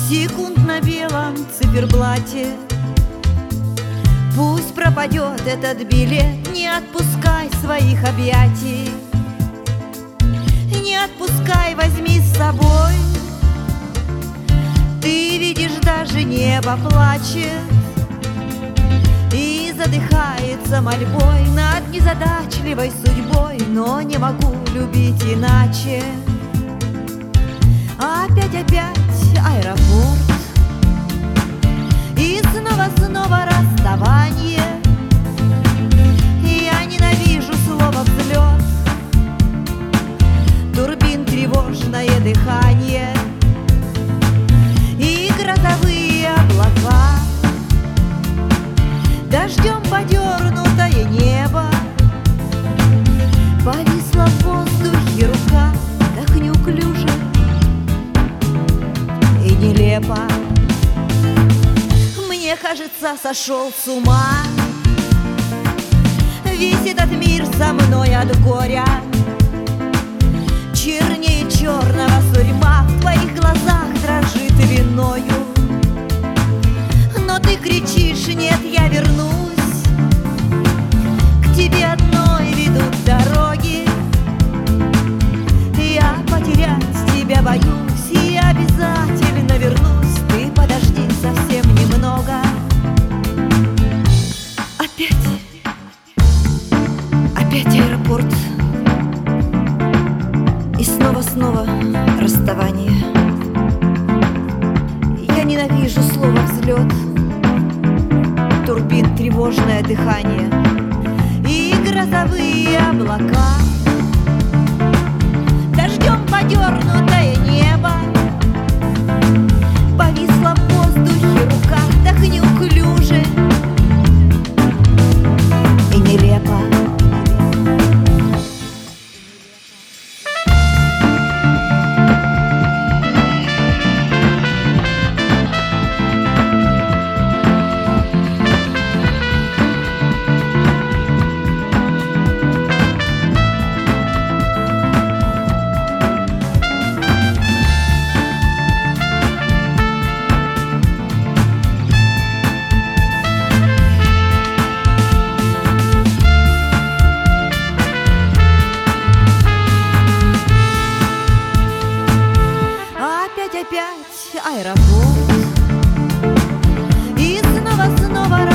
секунд на белом циферблате. Пусть пропадет этот билет, не отпускай своих объятий. Не отпускай, возьми с собой. Ты видишь, даже небо плачет и задыхается мольбой над незадачливой судьбой. Но не могу любить иначе. Опять аэропорт, и снова расставание. Я ненавижу слово «взлет», турбин тревожное дыхание и грозовые облака, дождем подернутое небо. Повисла в воздухе рука, так неуклюже и нелепо. Мне кажется, сошел с ума весь этот мир со мной от горя. Чернее черного сурьма в твоих глазах дрожит виною. Но ты кричишь: нет, я вернусь. К тебе одной ведут дороги. Я потерять тебя боюсь, и я обязательно вернусь. Ты подожди совсем немного. Опять аэропорт, и снова расставание. Я ненавижу слово «взлет», турбин тревожное дыхание и грозовые облака, дождем подернутое небо. Повисла в воздухе рука, так неуклюже и нелепо. Опять аэропорт, и снова